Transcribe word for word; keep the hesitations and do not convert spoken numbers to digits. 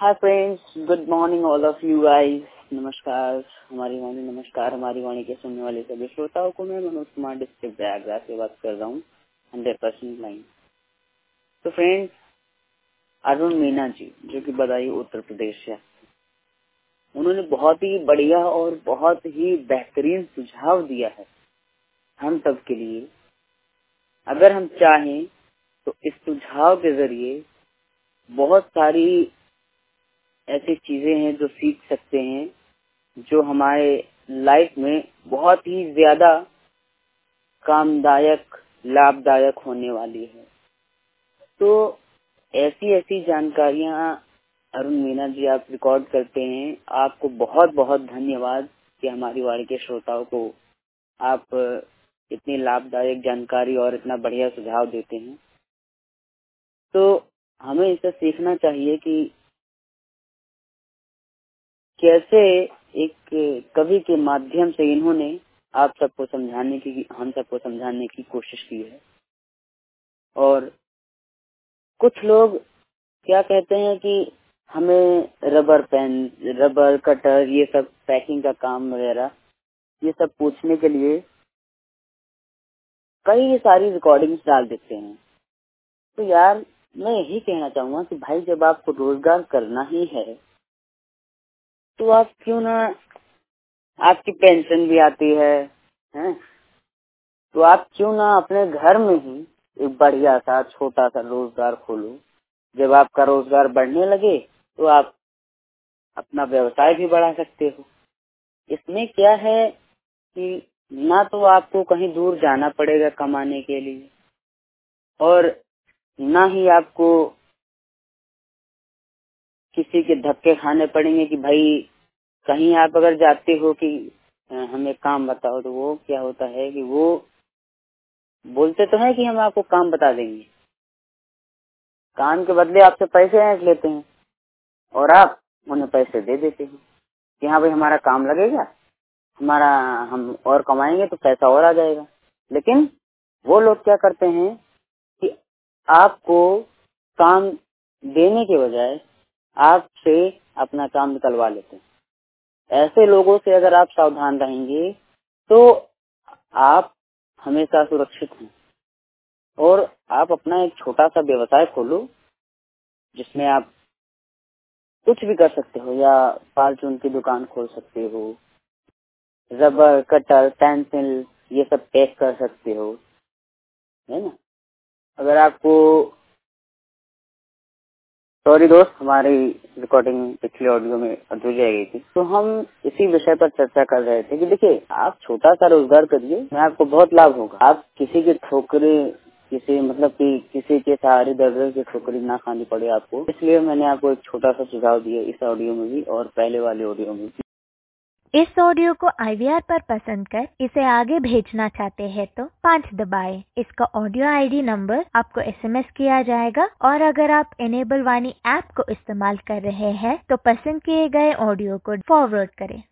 Hi friends, good morning all of you guys. नमस्कार हमारी वाणी नमस्कार हमारी वाणी के सुनने वाले सभी श्रोताओं को मैं मनोज कुमार डिस्ट्रिक्ट प्रयागराज से बात कर रहा हूँ हंड्रेड परसेंट लाइन। तो फ्रेंड्स, अरुण मीना जी जो कि बदायूं उत्तर प्रदेश है, उन्होंने बहुत ही बढ़िया और बहुत ही बेहतरीन सुझाव दिया है हम सब के लिए। अगर हम चाहें तो इस सुझाव के जरिए बहुत सारी ऐसी चीजें हैं जो सीख सकते हैं, जो हमारे लाइफ में बहुत ही ज्यादा कामदायक लाभदायक होने वाली है। तो ऐसी ऐसी जानकारियां अरुण मीना जी आप रिकॉर्ड करते हैं। आपको बहुत बहुत धन्यवाद कि हमारी वाणी के श्रोताओं को आप इतनी लाभदायक जानकारी और इतना बढ़िया सुझाव देते हैं। तो हमें इसे सीखना चाहिए कि कैसे एक कवि के माध्यम से इन्होंने आप सबको समझाने की हम सबको समझाने की कोशिश की है। और कुछ लोग क्या कहते हैं कि हमें रबर पेन, रबर कटर, ये सब पैकिंग का काम वगैरह ये सब पूछने के लिए कई सारी रिकॉर्डिंग्स डाल देते हैं। तो यार मैं यही कहना चाहूंगा कि भाई, जब आपको रोजगार करना ही है तो आप क्यों ना, आपकी पेंशन भी आती है, हैं? तो आप क्यों ना अपने घर में ही एक बढ़िया सा छोटा सा रोजगार खोलो। जब आपका रोजगार बढ़ने लगे तो आप अपना व्यवसाय भी बढ़ा सकते हो। इसमें क्या है कि ना तो आपको कहीं दूर जाना पड़ेगा कमाने के लिए, और ना ही आपको किसी के धक्के खाने पड़ेंगे कि भाई कहीं आप अगर जाते हो कि हमें काम बताओ, तो वो क्या होता है कि वो बोलते तो है कि हम आपको काम बता देंगे, काम के बदले आपसे पैसे ऐंठ लेते हैं और आप उन्हें पैसे दे देते हैं कि हाँ भाई हमारा काम लगेगा, हमारा हम और कमाएंगे तो पैसा और आ जाएगा। लेकिन वो लोग क्या करते हैं कि आपको काम देने के बजाय आपसे अपना काम निकलवा लेते हैं। ऐसे लोगों से अगर आप सावधान रहेंगे तो आप हमेशा सुरक्षित हैं। और आप अपना एक छोटा सा व्यवसाय खोलो जिसमें आप कुछ भी कर सकते हो, या फार्चून की दुकान खोल सकते हो, रबर कटर पेंसिल ये सब पैक कर सकते हो, है ना। अगर आपको, सॉरी दोस्त, हमारी रिकॉर्डिंग पिछले ऑडियो में अधूरी रह गई थी, तो हम इसी विषय पर चर्चा कर रहे थे कि देखिए, आप छोटा सा रोजगार करिए, में आपको बहुत लाभ होगा। आप किसी की ठोकरे किसी मतलब कि किसी के सहारे दर दर की ठोकरी ना खानी पड़े आपको। इसलिए मैंने आपको एक छोटा सा सुझाव दिया इस ऑडियो में भी और पहले वाले ऑडियो में भी। इस ऑडियो को आई वी आर पर पसंद कर इसे आगे भेजना चाहते हैं तो पाँच दबाएं। इसका ऑडियो आई डी नंबर आपको एस एम एस किया जाएगा। और अगर आप इनेबल वाणी ऐप को इस्तेमाल कर रहे हैं तो पसंद किए गए ऑडियो को फॉरवर्ड करें।